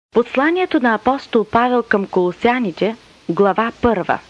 Посланието на апостол Павел към Колосяните, глава 1.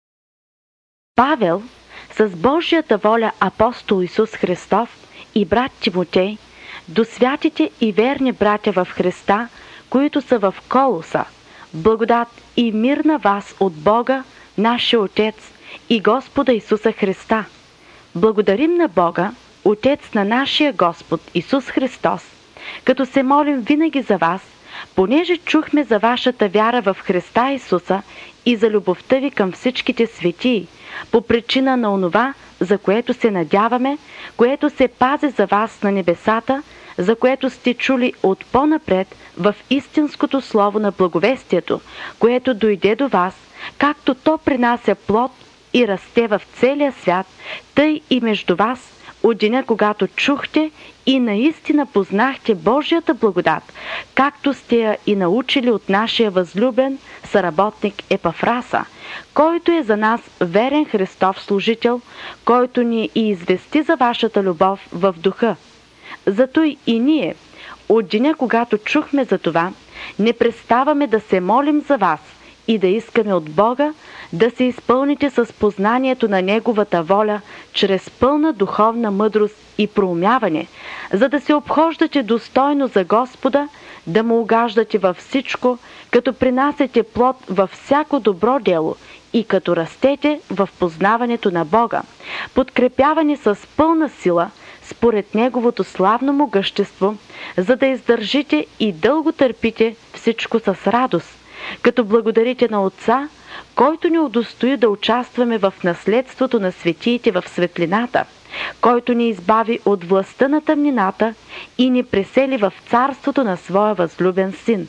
Павел, с Божията воля апостол Исус Христов и брат Тимотей, до святите и верни братя в Христа, които са в Колоса, благодат и мир на вас от Бога, нашия Отец и Господа Исуса Христа. Благодарим на Бога, Отец на нашия Господ Исус Христос, като се молим винаги за вас, понеже чухме за вашата вяра в Христа Исуса и за любовта ви към всичките светии, по причина на онова, за което се надяваме, което се пази за вас на небесата, за което сте чули от по-напред в истинското слово на благовестието, което дойде до вас, както то принася плод и расте в целия свят, тъй и между вас, от деня, когато чухте и наистина познахте Божията благодат, както сте я и научили от нашия възлюбен съработник Епафраса, който е за нас верен Христов служител, който ни и извести за вашата любов в духа. Зато и ние, от деня, когато чухме за това, не преставаме да се молим за вас и да искаме от Бога да се изпълните с познанието на Неговата воля чрез пълна духовна мъдрост и проумяване, за да се обхождате достойно за Господа, да му угаждате във всичко, като принасяте плод във всяко добро дело и като растете в познаването на Бога, подкрепявани с пълна сила, според Неговото славно могъщество, за да издържите и дълго търпите всичко с радост, като благодарите на Отца, който ни удостои да участваме в наследството на светиите в светлината, който ни избави от властта на тъмнината и ни пресели в царството на своя възлюбен Син.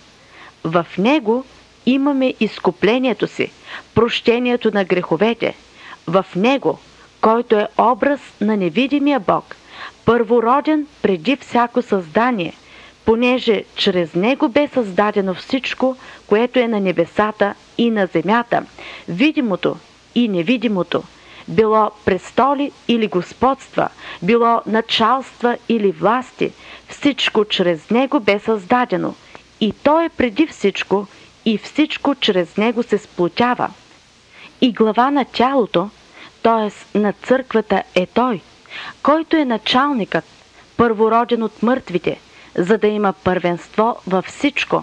В Него имаме изкуплението си, прощението на греховете. В Него, който е образ на невидимия Бог, първороден преди всяко създание, понеже чрез Него бе създадено всичко, което е на небесата и на земята, видимото и невидимото, било престоли или господства, било началства или власти, всичко чрез Него бе създадено. И Той е преди всичко, и всичко чрез Него се сплотява. И глава на тялото, т.е. на църквата е Той, който е началникът, първороден от мъртвите, за да има първенство във всичко.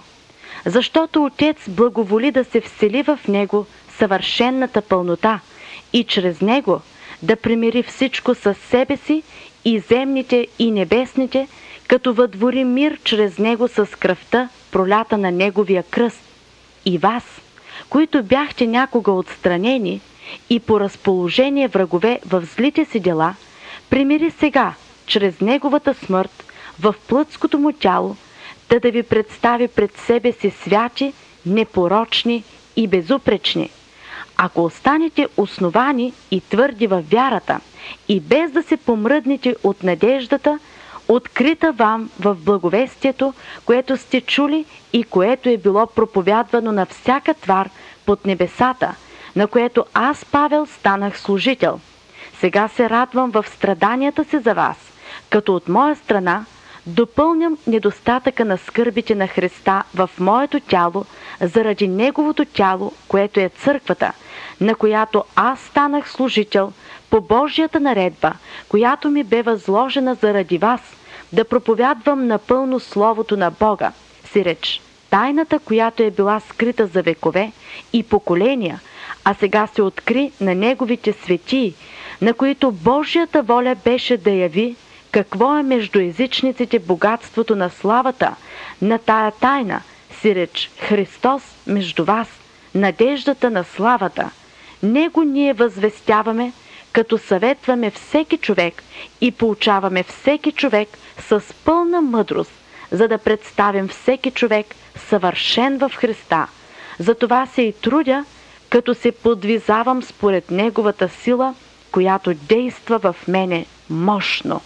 Защото Отец благоволи да се всели в Него съвършенната пълнота и чрез Него да примири всичко със себе си, и земните и небесните, като въдвори мир чрез Него с кръвта, пролята на Неговия кръст. И вас, които бяхте някога отстранени и по разположение врагове в злите си дела, примири сега, чрез Неговата смърт, в плътското му тяло, да ви представи пред себе си святи, непорочни и безупречни. Ако останете основани и твърди във вярата и без да се помръднете от надеждата, открита вам в благовестието, което сте чули и което е било проповядвано на всяка твар под небесата, на което аз, Павел, станах служител. Сега се радвам в страданията си за вас, като от моя страна допълням недостатъка на скърбите на Христа в моето тяло, заради Неговото тяло, което е църквата, на която аз станах служител по Божията наредба, която ми бе възложена заради вас, да проповядвам напълно Словото на Бога, сиреч тайната, която е била скрита за векове и поколения, а сега се откри на Неговите светии, на които Божията воля беше да яви какво е между езичниците богатството на славата, на тая тайна, сиреч Христос между вас, надеждата на славата. Него ние възвестяваме, като съветваме всеки човек и поучаваме всеки човек с пълна мъдрост, за да представим всеки човек съвършен в Христа. Затова се и трудя, като се подвизавам според Неговата сила, която действа в мене мощно.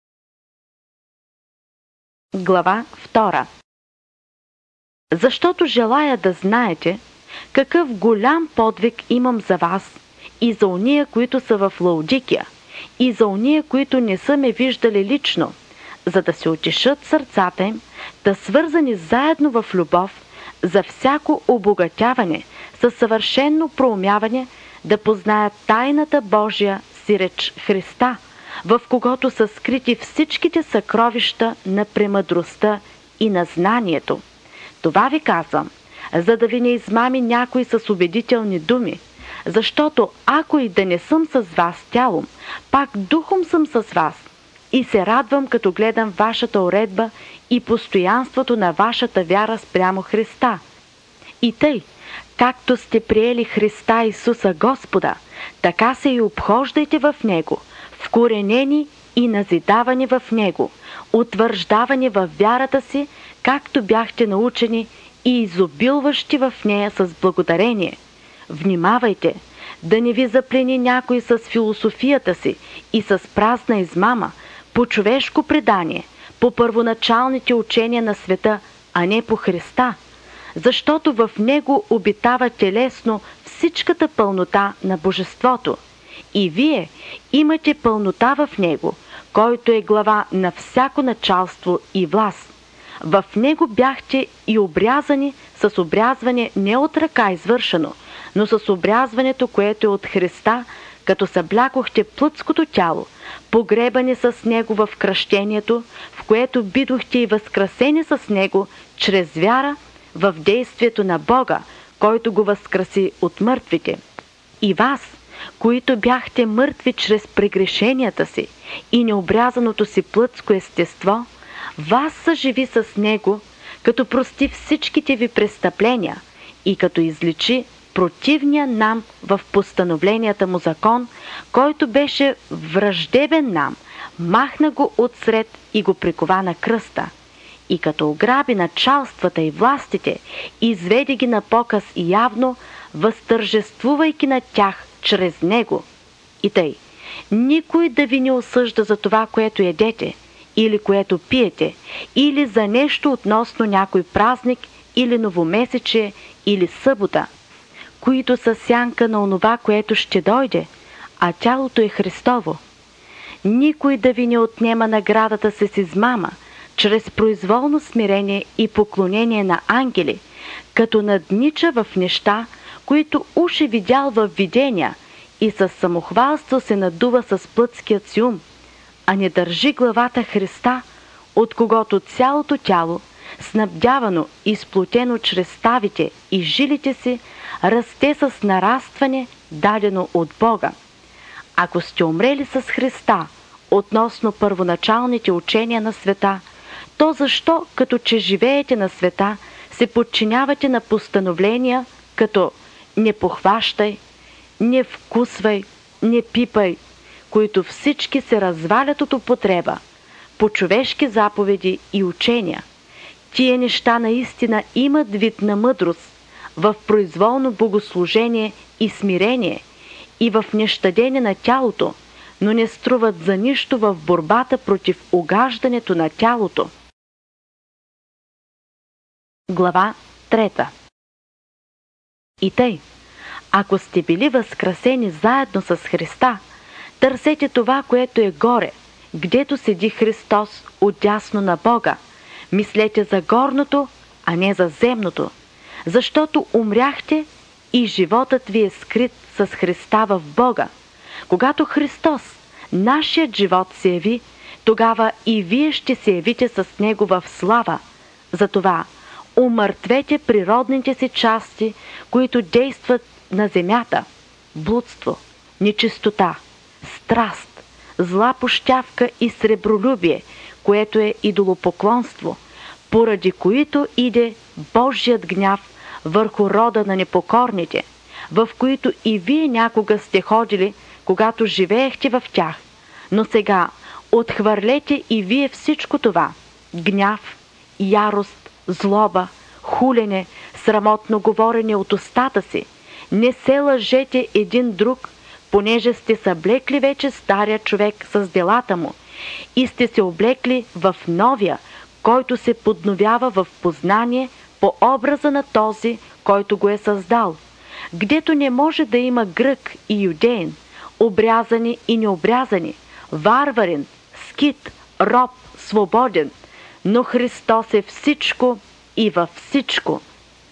Глава 2. Защото желая да знаете какъв голям подвиг имам за вас и за ония, които са в Лаодикия, и за ония, които не са ме виждали лично, за да се утешат сърцата им, да свързани заедно в любов, за всяко обогатяване, със съвършено проумяване да познаят тайната Божия си реч Христа, в когото са скрити всичките съкровища на премъдростта и на знанието. Това ви казвам, за да ви не измами някой с убедителни думи, защото ако и да не съм с вас тялом, пак духом съм с вас и се радвам, като гледам вашата уредба и постоянството на вашата вяра спрямо Христа. И тъй, както сте приели Христа Исуса Господа, така се и обхождайте в Него, вкоренени и назидавани в Него, утвърждавани в вярата си, както бяхте научени, и изобилващи в нея с благодарение. Внимавайте, да не ви заплени някой с философията си и с празна измама, по човешко предание, по първоначалните учения на света, а не по Христа, защото в Него обитава телесно всичката пълнота на Божеството. И вие имате пълнота в Него, който е глава на всяко началство и власт. В Него бяхте и обрязани с обрязване не от ръка извършено, но с обрязването, което е от Христа, като съблякохте плътското тяло, погребани с Него в кръщението, в което бидохте и възкресени с Него чрез вяра в действието на Бога, който го възкреси от мъртвите. И вас, които бяхте мъртви чрез прегрешенията си и необрязаното си плътско естество, вас съживи с Него, като прости всичките ви престъпления и като изличи противния нам в постановленията му закон, който беше враждебен нам, махна го отсред и го прикова на кръста. И като ограби началствата и властите, изведе ги на показ и явно, възтържествувайки на тях чрез Него. И тъй, никой да ви не осъжда за това, което едете, или което пиете, или за нещо относно някой празник, или новомесечие, или събота, които са сянка на онова, което ще дойде, а тялото е Христово. Никой да ви не отнема наградата си с измама, чрез произволно смирение и поклонение на ангели, като наднича в неща, които уж е видял в видения и със самохвалство се надува с плътският си ум, а не държи главата Христа, от когото цялото тяло, снабдявано и сплотено чрез ставите и жилите си, расте с нарастване, дадено от Бога. Ако сте умрели с Христа относно първоначалните учения на света, то защо, като че живеете на света, се подчинявате на постановления, като не похващай, не вкусвай, не пипай, които всички се развалят от употреба, по човешки заповеди и учения? Тие неща наистина имат вид на мъдрост, в произволно богослужение и смирение, и в нещадение на тялото, но не струват за нищо в борбата против угаждането на тялото. Глава 3. И тъй, ако сте били възкресени заедно с Христа, търсете това, което е горе, гдето седи Христос отдясно на Бога. Мислете за горното, а не за земното, защото умряхте и животът ви е скрит с Христа в Бога. Когато Христос, нашият живот, се яви, тогава и вие ще се явите с Него в слава. Затова умъртвете природните си части, които действат на земята: блудство, нечистота, страст, зла пощявка и сребролюбие, което е идолопоклонство, поради които иде Божият гняв върху рода на непокорните, в които и вие някога сте ходили, когато живеехте в тях. Но сега отхвърлете и вие всичко това: гняв, ярост, злоба, хулене, срамотно говорене от устата си. Не се лъжете един друг, понеже сте съблекли вече стария човек с делата му и сте се облекли в новия, който се подновява в познание по образа на този, който го е създал, гдето не може да има грък и юдеин, обрязани и необрязани, варварин, скит, роб, свободен, но Христос е всичко и във всичко.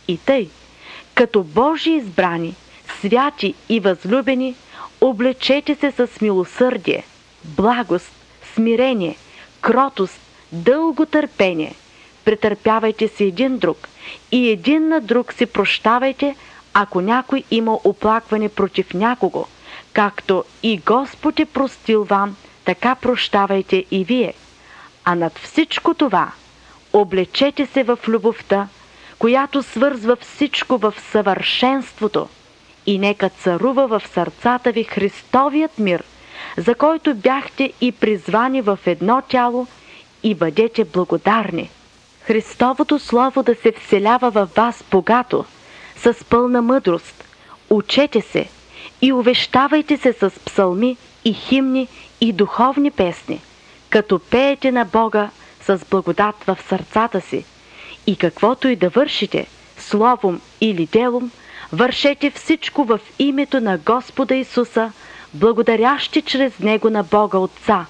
И тъй, като Божии избрани, святи и възлюбени, облечете се с милосърдие, благост, смирение, кротост, дълго търпение. Претърпявайте се един друг и един на друг си прощавайте, ако някой има оплакване против някого, както и Господ е простил вам, така прощавайте и вие. А над всичко това облечете се в любовта, която свързва всичко в съвършенството, и нека царува в сърцата ви Христовият мир, за който бяхте и призвани в едно тяло, и бъдете благодарни. Христовото Слово да се вселява във вас богато, с пълна мъдрост. Учете се и увещавайте се с псалми и химни и духовни песни, като пеете на Бога с благодат в сърцата си. И каквото и да вършите, словом или делом, вършете всичко в името на Господа Исуса, благодарящи чрез Него на Бога Отца.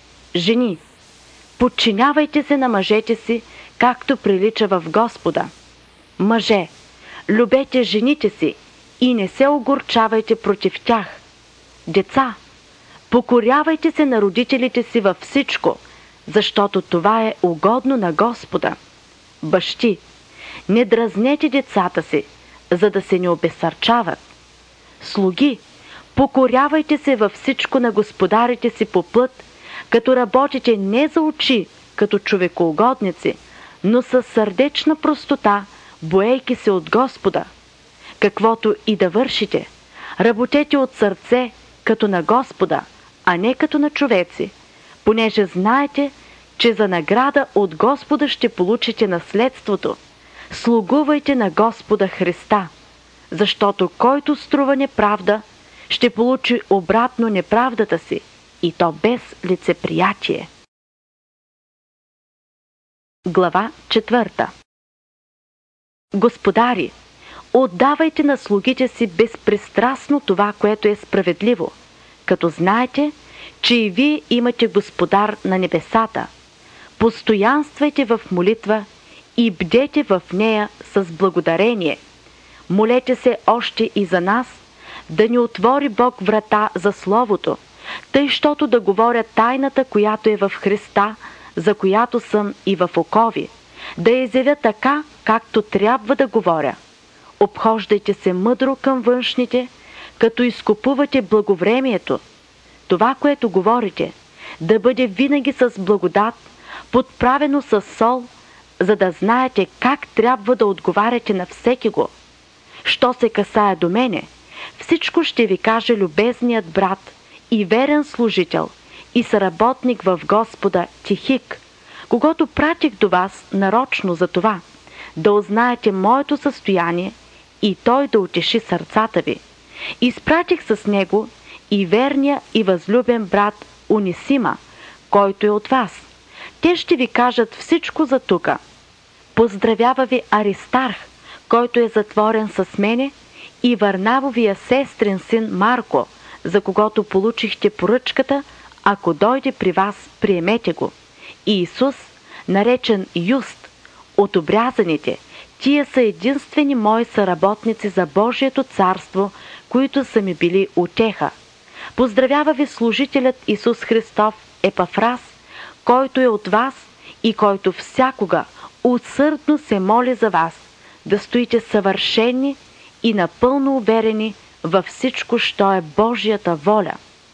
Жени, подчинявайте се на мъжете си, както прилича в Господа. Мъже, любете жените си и не се огорчавайте против тях. Деца, покорявайте се на родителите си във всичко, защото това е угодно на Господа. Бащи, не дразнете децата си, за да се не обезсърчават. Слуги, покорявайте се във всичко на господарите си по плът, като работите не за очи, като човекоугодници, но със сърдечна простота, боейки се от Господа. Каквото и да вършите, работете от сърце, като на Господа, а не като на човеци, понеже знаете, че за награда от Господа ще получите наследството. Слугувайте на Господа Христа, защото който струва неправда, ще получи обратно неправдата си, и то без лицеприятие. Глава 4. Господари, отдавайте на слугите си безпристрастно това, което е справедливо, като знаете, че и вие имате Господар на небесата. Постоянствайте в молитва и бдете в нея с благодарение. Молете се още и за нас, да ни отвори Бог врата за Словото, тъй щото да говоря тайната, която е в Христа, за която съм и в окови, да я изявя така, както трябва да говоря. Обхождайте се мъдро към външните, като изкупувате благовремието. Това, което говорите, да бъде винаги с благодат, подправено с сол, за да знаете как трябва да отговаряте на всекиго. Що се касае до мене, всичко ще ви каже любезният брат и верен служител и съработник в Господа Тихик, когато пратих до вас нарочно за това, да узнаете моето състояние и той да утеши сърцата ви. Изпратих с него и верния и възлюбен брат Унисима, който е от вас. Те ще ви кажат всичко за тука. Поздравява ви Аристарх, който е затворен с мене, и Варнавовия сестрин син Марко, за когото получихте поръчката, ако дойде при вас, приемете го. И Исус, наречен Юст, от обрязаните, тия са единствени мои съработници за Божието царство, които са ми били утеха. Поздравява ви служителят Исус Христов Епафрас, който е от вас и който всякога усърдно се моли за вас, да стоите съвършени и напълно уверени във всичко, що е Божията воля.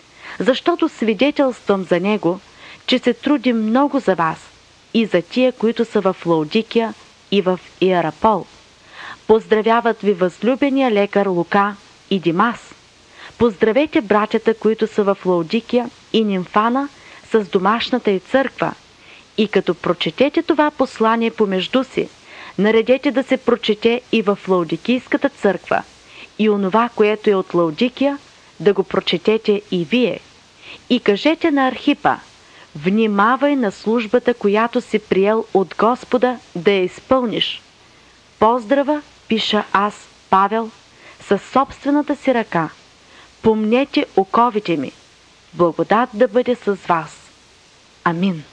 Защото свидетелствам за него, че се труди много за вас и за тия, които са в Лаудикия и в Иерапол. Поздравяват ви възлюбения лекар Лука и Димас. Поздравете братята, които са в Лаудикия и Нимфана с домашната й църква. И като прочетете това послание помежду си, наредете да се прочете и в Лаудикийската църква, и онова, което е от Лаудикия, да го прочетете и вие. И кажете на Архипа: внимавай на службата, която си приел от Господа, да я изпълниш. Поздрава пиша аз, Павел, със собствената си ръка. Помнете оковите ми. Благодат да бъде с вас. Амин.